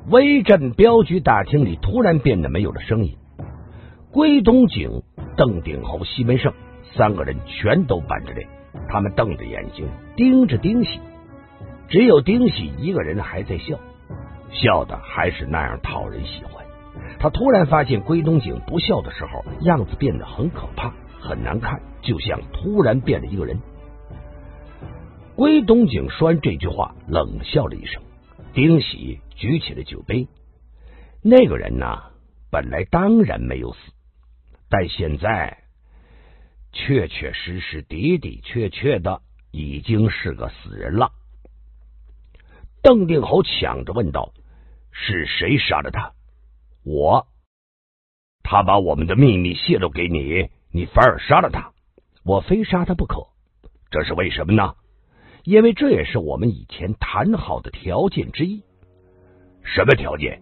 威震镖局大厅里突然变得没有了声音。归东景、邓鼎侯、西门胜三个人全都板着脸，他们瞪着眼睛盯着丁喜，只有丁喜一个人还在笑，笑的还是那样讨人喜欢。他突然发现归东景不笑的时候样子变得很可怕，很难看，就像突然变了一个人。归东景说完这句话冷笑了一声，丁喜举起了酒杯。那个人呢，本来当然没有死，但现在确确实实的的确确的已经是个死人了。邓定侯抢着问道：是谁杀了他？我。他把我们的秘密泄露给你，你反而杀了他。我非杀他不可。这是为什么呢？因为这也是我们以前谈好的条件之一。什么条件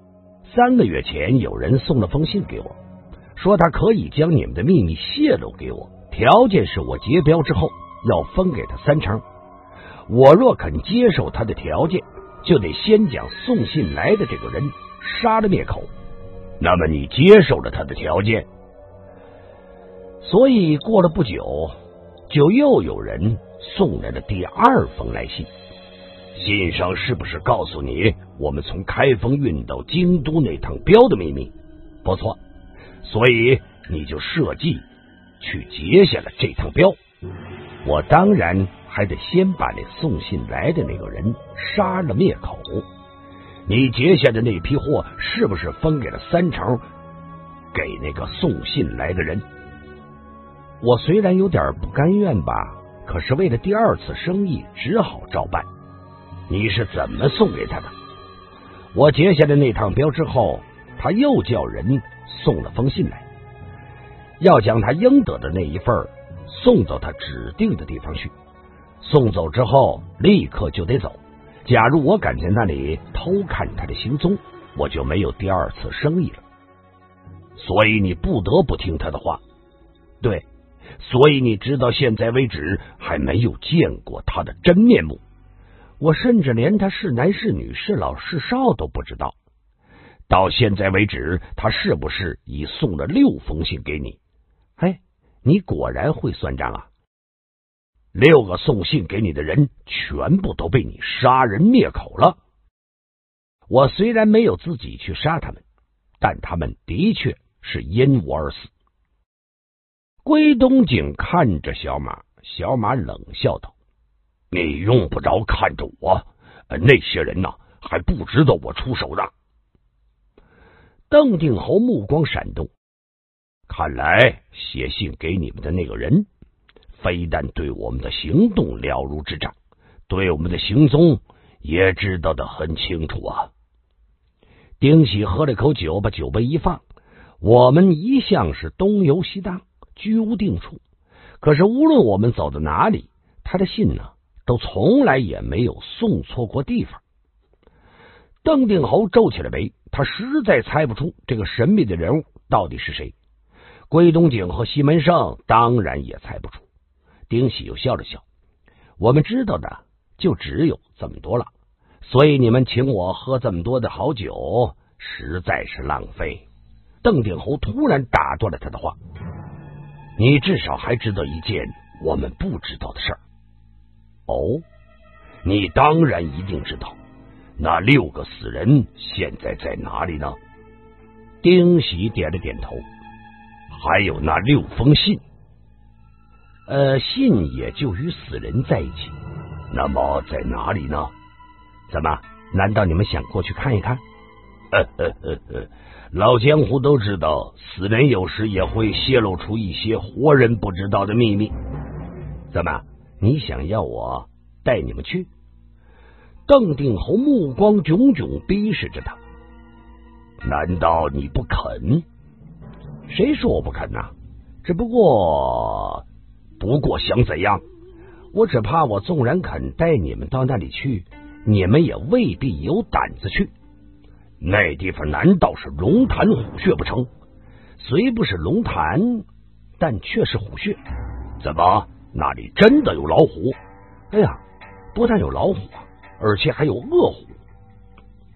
？3个月前有人送了封信给我，说他可以将你们的秘密泄露给我，条件是我结镖之后要分给他3成。我若肯接受他的条件，就得先将送信来的这个人杀了灭口。那么你接受了他的条件，所以过了不久，就又有人送来了第2封来信。信上是不是告诉你我们从开封运到京都那趟镖的秘密？不错，所以你就设计去截下了这趟镖。我当然还得先把那送信来的那个人杀了灭口。你截下的那批货是不是分给了3成给那个送信来的人？我虽然有点不甘愿吧，可是为了第2次生意只好照办。你是怎么送给他的？我截下的那趟镖之后，他又叫人送了封信来，要将他应得的那一份送到他指定的地方去。送走之后立刻就得走，假如我敢在那里偷看他的行踪，我就没有第2次生意了。所以你不得不听他的话。对，所以你直到现在为止还没有见过他的真面目。我甚至连他是男是女是老是少都不知道。到现在为止，他是不是已送了6封信给你？哎，你果然会算账啊！6个送信给你的人全部都被你杀人灭口了。我虽然没有自己去杀他们，但他们的确是因我而死。归东景看着小马，小马冷笑道：你用不着看着我，那些人呢，还不知道我出手的。邓定侯目光闪动，看来写信给你们的那个人非但对我们的行动了如指掌，对我们的行踪也知道得很清楚啊。丁喜喝了口酒，把酒杯一放。我们一向是东游西荡，居无定处，可是无论我们走到哪里，他的信呢都从来也没有送错过地方。邓定侯皱起了眉，他实在猜不出这个神秘的人物到底是谁。归东景和西门胜当然也猜不出。丁喜又笑了笑，我们知道的就只有这么多了，所以你们请我喝这么多的好酒实在是浪费。邓定侯突然打断了他的话，你至少还知道一件我们不知道的事儿。哦，你当然一定知道，那6个死人现在在哪里呢？丁喜点了点头。还有那6封信，信也就与死人在一起。那么在哪里呢？怎么，难道你们想过去看一看？老江湖都知道，死人有时也会泄露出一些活人不知道的秘密。怎么，你想要我带你们去？邓定侯目光炯炯逼视着他。难道你不肯？谁说我不肯呢？只不过想怎样？我只怕我纵然肯带你们到那里去，你们也未必有胆子去。那地方难道是龙潭虎穴不成？虽不是龙潭，但却是虎穴。怎么，那里真的有老虎？哎呀，不但有老虎啊，而且还有恶虎。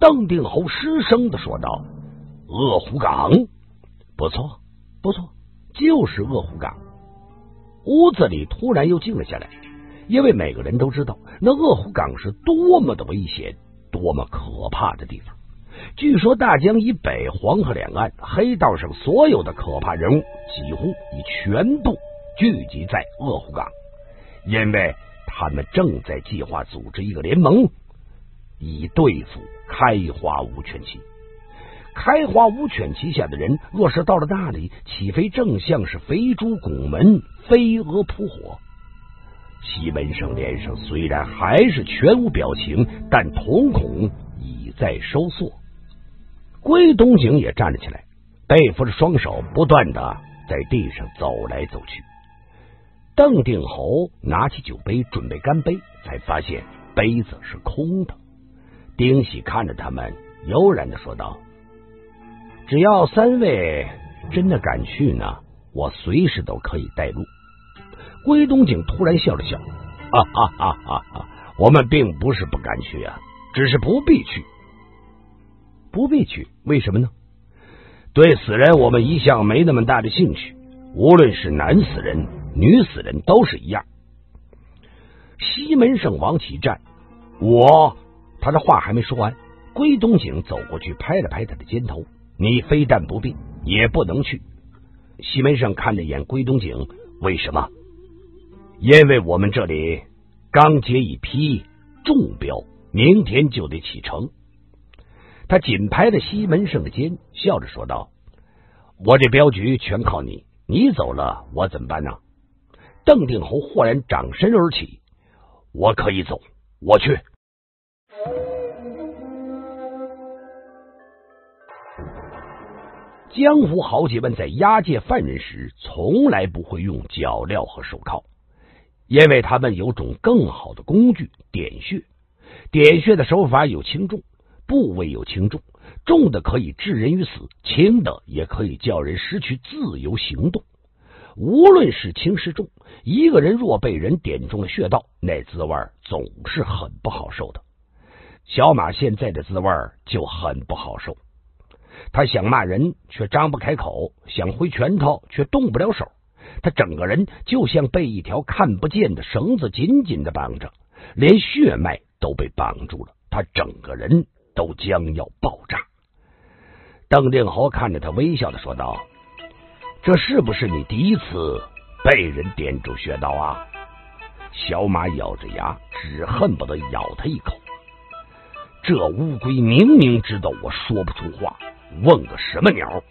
邓定侯失声的说道：“鄂湖港，不错，不错，就是鄂湖港。”屋子里突然又静了下来，因为每个人都知道那鄂湖港是多么的危险，多么可怕的地方。据说大江以北、黄河两岸、黑道上所有的可怕人物几乎已全部聚集在鄂湖港，因为他们正在计划组织一个联盟，以对付开华无犬旗。开华无犬旗下的人若是到了那里，岂非正像是肥猪拱门，飞蛾扑火？西门胜脸上虽然还是全无表情，但瞳孔已在收缩。归东景也站了起来，背负着双手，不断的在地上走来走去。邓定侯拿起酒杯准备干杯，才发现杯子是空的。丁喜看着他们，悠然的说道：“只要三位真的敢去呢，我随时都可以带路。”归东景突然笑了笑：“我们并不是不敢去啊，只是不必去。”“不必去？为什么呢？”“对死人我们一向没那么大的兴趣，无论是男死人、女死人都是一样。”西门胜往起站，他的话还没说完，归东景走过去拍了拍他的肩头：“你非但不必，也不能去。”西门胜看了眼归东景：“为什么？”“因为我们这里刚接一批重标，明天就得启程。”他紧拍了西门胜的肩，笑着说道：“我这镖局全靠你，你走了我怎么办呢？”邓定侯豁然掌身而起：“我可以走，我去。”江湖豪杰们在押解犯人时，从来不会用脚镣和手铐，因为他们有种更好的工具——点穴。点穴的手法有轻重，部位有轻重，重的可以致人于死，轻的也可以叫人失去自由行动。无论是轻是重，一个人若被人点中了穴道，那滋味总是很不好受的。小马现在的滋味就很不好受，他想骂人却张不开口，想挥拳头却动不了手，他整个人就像被一条看不见的绳子紧紧的绑着，连血脉都被绑住了，他整个人都将要爆炸。邓定侯看着他，微笑的说道：“这是不是你第一次被人点住穴道啊？”小马咬着牙，只恨不得咬他一口。这乌龟明明知道我说不出话，问个什么鸟？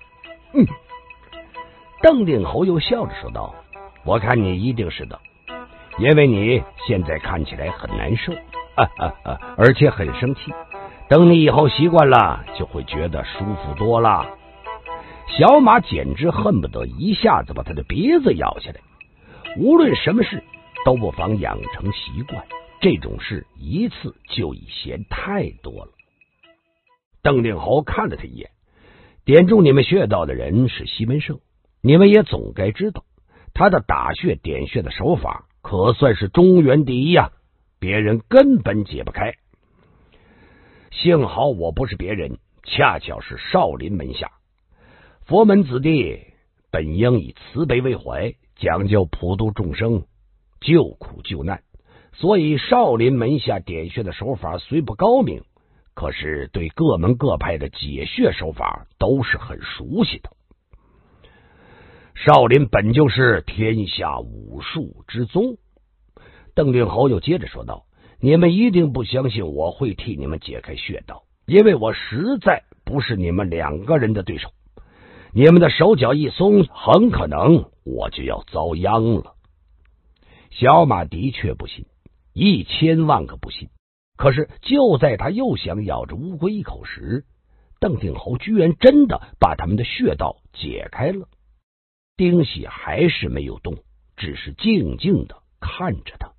邓定侯又笑着说道：“我看你一定是的，因为你现在看起来很难受，而且很生气。等你以后习惯了，就会觉得舒服多了。”小马简直恨不得一下子把他的鼻子咬下来。无论什么事都不妨养成习惯，这种事一次就已嫌太多了。邓定侯看了他一眼：“点中你们穴道的人是西门胜，你们也总该知道，他的打穴点穴的手法可算是中原第一呀，别人根本解不开。幸好我不是别人，恰巧是少林门下。佛门子弟本应以慈悲为怀，讲究普度众生，救苦救难，所以少林门下点穴的手法虽不高明，可是对各门各派的解穴手法都是很熟悉的。少林本就是天下武术之宗。”邓定侯又接着说道：“你们一定不相信我会替你们解开穴道，因为我实在不是你们两个人的对手。你们的手脚一松，很可能我就要遭殃了。”小马的确不信，1000万个不信。可是就在他又想咬着乌龟一口时，邓定侯居然真的把他们的穴道解开了。丁喜还是没有动，只是静静的看着他。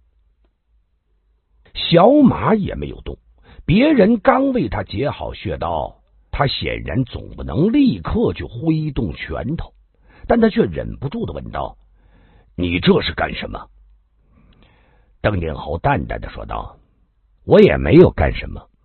小马也没有动，别人刚为他解好穴道，他显然总不能立刻就挥动拳头，但他却忍不住的问道：“你这是干什么？”邓定侯淡淡的说道：“我也没有干什么，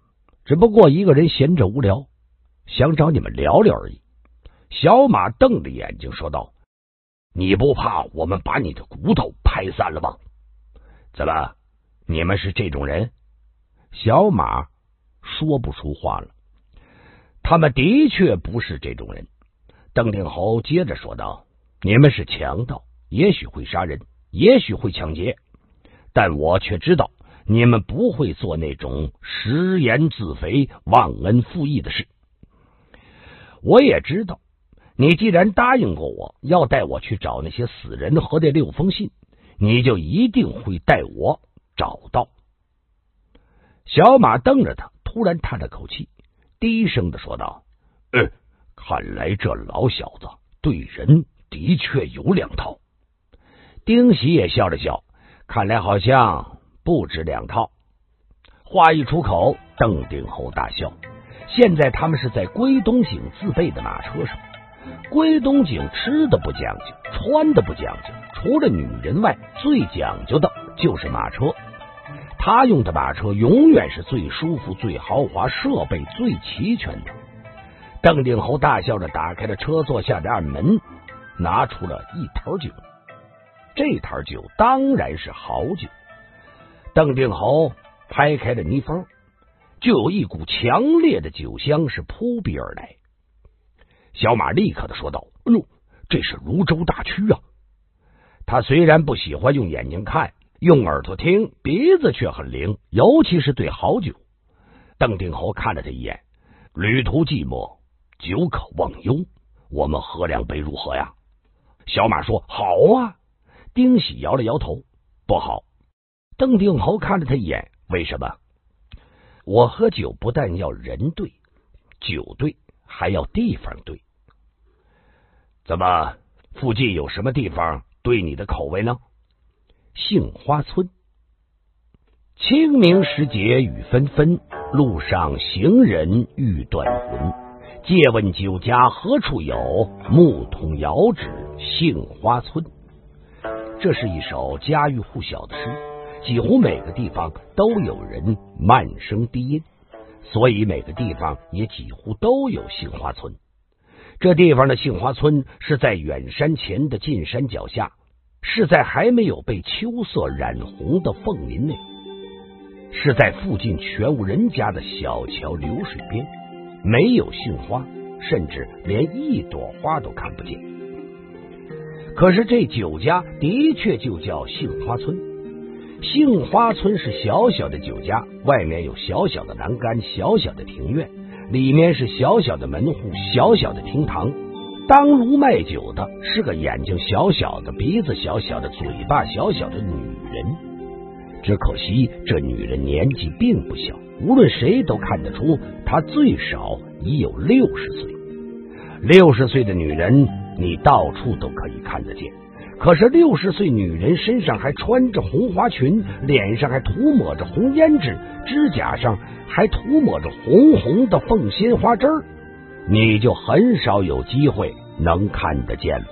只不过一个人闲着无聊，想找你们聊聊而已。小马瞪着眼睛说道：你不怕我们把你的骨头拍散了吗？怎么，你们是这种人？小马说不出话了。他们的确不是这种人。邓定侯接着说道：你们是强盗，也许会杀人，也许会抢劫，但我却知道你们不会做那种食言自肥、忘恩负义的事。我也知道，你既然答应过我要带我去找那些死人和那6封信，你就一定会带我找到。小马瞪着他，突然叹了口气，低声的说道：看来这老小子对人的确有2套。丁喜也笑了笑，看来好像不止2套。话一出口，邓定侯大笑。现在他们是在归东景自备的马车上。归东景吃的不讲究，穿的不讲究，除了女人外，最讲究的就是马车。他用的马车永远是最舒服、最豪华、设备最齐全的。邓定侯大笑着打开了车座下的暗门，拿出了一坛酒。这坛酒当然是好酒。邓定侯拍开了泥封，就有一股强烈的酒香是扑鼻而来。小马立刻的说道：这是泸州大曲啊！他虽然不喜欢用眼睛看，用耳朵听，鼻子却很灵，尤其是对好酒。邓定侯看了他一眼：旅途寂寞，酒可忘忧，我们喝2杯如何呀？小马说：好啊。丁喜摇了摇头：不好。邓定侯看了他一眼：为什么？我喝酒不但要人对，酒对，还要地方对。怎么，附近有什么地方对你的口味呢？杏花村。清明时节雨纷纷，路上行人欲断魂。借问酒家何处有？牧童遥指杏花村。这是一首家喻户晓的诗，几乎每个地方都有人慢声低吟，所以每个地方也几乎都有杏花村。这地方的杏花村是在远山前的近山脚下，是在还没有被秋色染红的凤林内，是在附近全无人家的小桥流水边，没有杏花，甚至连一朵花都看不见。可是这酒家的确就叫杏花村。杏花村是小小的酒家，外面有小小的栏杆，小小的庭院，里面是小小的门户，小小的厅堂。当炉卖酒的是个眼睛小小的、鼻子小小的、嘴巴小小的女人。只可惜这女人年纪并不小，无论谁都看得出她最少已有60岁。60岁的女人你到处都可以看得见，可是60岁女人身上还穿着红花裙，脸上还涂抹着红胭脂，指甲上还涂抹着红红的凤仙花枝儿，你就很少有机会能看得见了。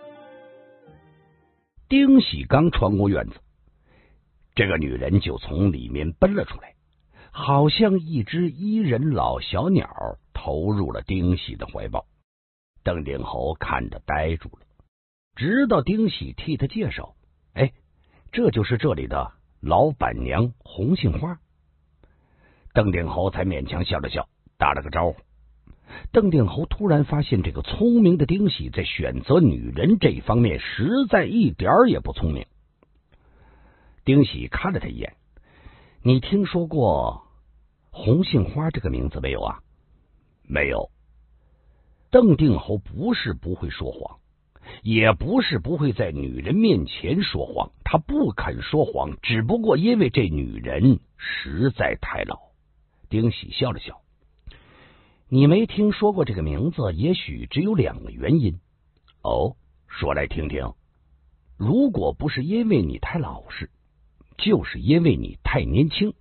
丁喜刚穿过院子，这个女人就从里面奔了出来，好像一只伊人老小鸟投入了丁喜的怀抱。邓定侯看着呆住了，直到丁喜替他介绍：这就是这里的老板娘红杏花。邓定侯才勉强笑了笑，打了个招呼。邓定侯突然发现，这个聪明的丁喜在选择女人这方面实在一点也不聪明。丁喜看了他一眼：你听说过红杏花这个名字没有啊？没有。邓定侯不是不会说谎，也不是不会在女人面前说谎，他不肯说谎，只不过因为这女人实在太老。丁喜笑了笑：你没听说过这个名字，也许只有2个原因。哦，说来听听。如果不是因为你太老实，就是因为你太年轻。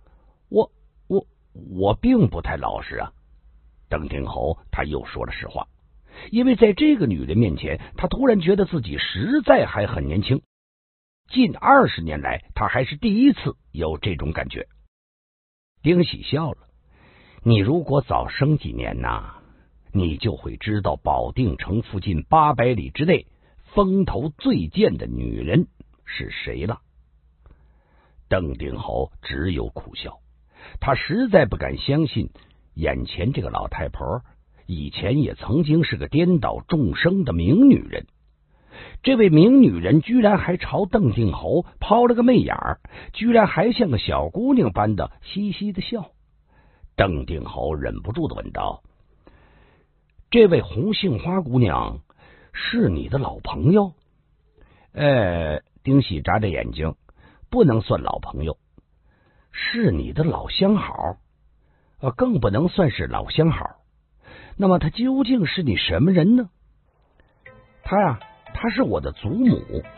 我并不太老实啊。邓定侯他又说了实话，因为在这个女人面前，他突然觉得自己实在还很年轻。近20年来，他还是第一次有这种感觉。丁喜笑了： 你如果早生几年呐，你就会知道保定城附近800里之内风头最健的女人是谁了。邓定侯只有苦笑，他实在不敢相信眼前这个老太婆以前也曾经是个颠倒众生的名女人。这位名女人居然还朝邓定侯抛了个媚眼儿，居然还像个小姑娘般的嘻嘻的笑。邓定侯忍不住的问道：这位红杏花姑娘是你的老朋友？丁喜眨着眼睛，不能算老朋友。是你的老相好？更不能算是老相好。那么她究竟是你什么人呢？她是我的祖母。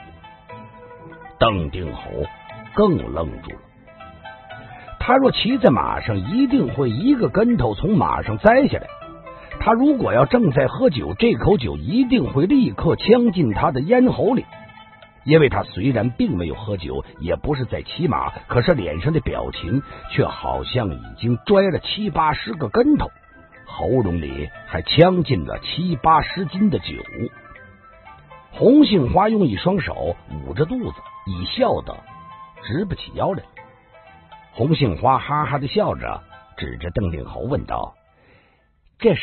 邓定侯更愣住了。他若骑在马上，一定会一个跟头从马上栽下来。他如果要正在喝酒，这口酒一定会立刻呛进他的咽喉里。因为他虽然并没有喝酒，也不是在骑马，可是脸上的表情却好像已经拽了7、80个跟头，喉咙里还呛进了7、80斤的酒。红杏花用一双手捂着肚子，已笑得直不起腰来。红杏花哈哈的笑着，指着邓定侯问道：这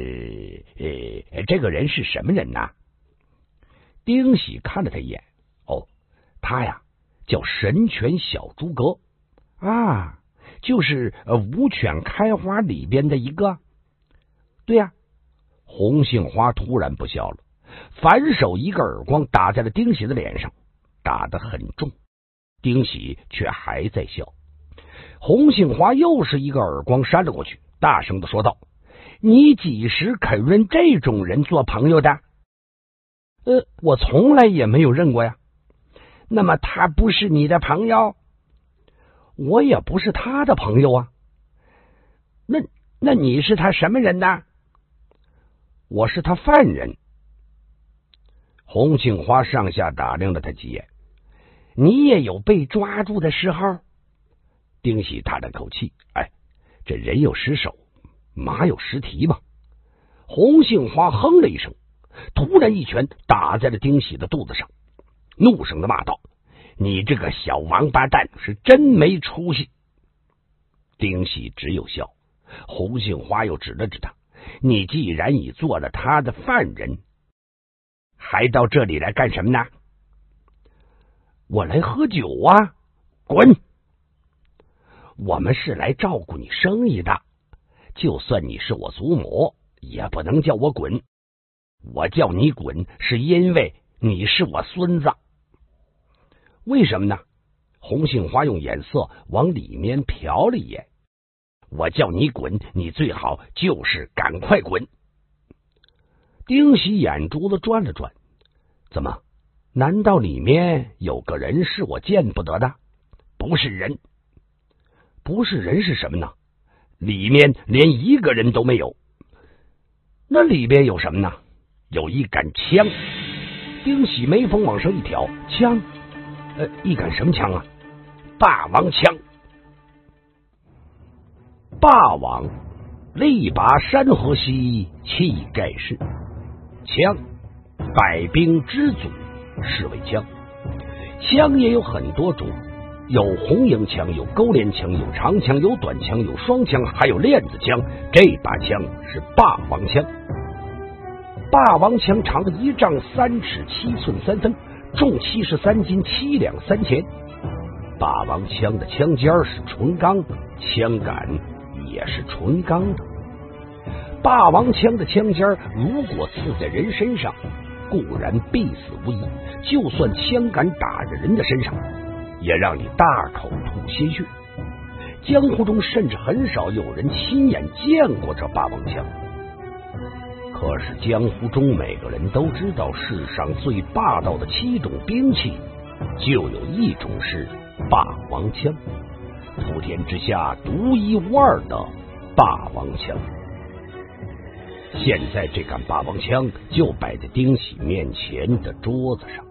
个人是什么人呐？丁喜看了他一眼，他呀叫神犬小诸葛啊，就是五犬开花里边的一个。对呀。红杏花突然不笑了，反手一个耳光打在了丁喜的脸上，打得很重。丁喜却还在笑。红杏花又是一个耳光扇了过去，大声的说道：你几时肯认这种人做朋友的？我从来也没有认过呀。那么他不是你的朋友？我也不是他的朋友啊。那你是他什么人呢？我是他犯人。红杏花上下打量了他几眼。你也有被抓住的时候？丁喜叹了口气，这人有失手，马有失蹄嘛。红杏花哼了一声，突然一拳打在了丁喜的肚子上，怒声的骂道：你这个小王八蛋，是真没出息。丁喜只有笑。红杏花又指了指他：你既然已做了他的犯人，还到这里来干什么呢？我来喝酒啊。滚！我们是来照顾你生意的，就算你是我祖母，也不能叫我滚。我叫你滚，是因为你是我孙子。为什么呢？红杏花用眼色往里面瞟了一眼。我叫你滚，你最好就是赶快滚。丁喜眼珠子转了转，怎么？难道里面有个人是我见不得的？不是人。不是人是什么呢？里面连一个人都没有。那里边有什么呢？有一杆枪。丁喜眉峰往上一挑，枪？一杆什么枪啊？霸王枪。霸王力拔山河兮，气盖世。枪，百兵之祖，是为枪。枪也有很多种，有红缨枪，有钩镰枪，有长枪，有短枪，有双枪，还有链子枪。这把枪是霸王枪。霸王枪长1丈3尺7寸3分，重73斤7两3钱。霸王枪的枪尖是纯钢，枪杆也是纯钢的。霸王枪的枪尖如果刺在人身上，固然必死无疑，就算枪杆打在人的身上，也让你大口吐鲜血。江湖中甚至很少有人亲眼见过这霸王枪。可是江湖中每个人都知道，世上最霸道的7种兵器，就有一种是霸王枪，普天之下独一无二的霸王枪。现在这杆霸王枪就摆在丁喜面前的桌子上。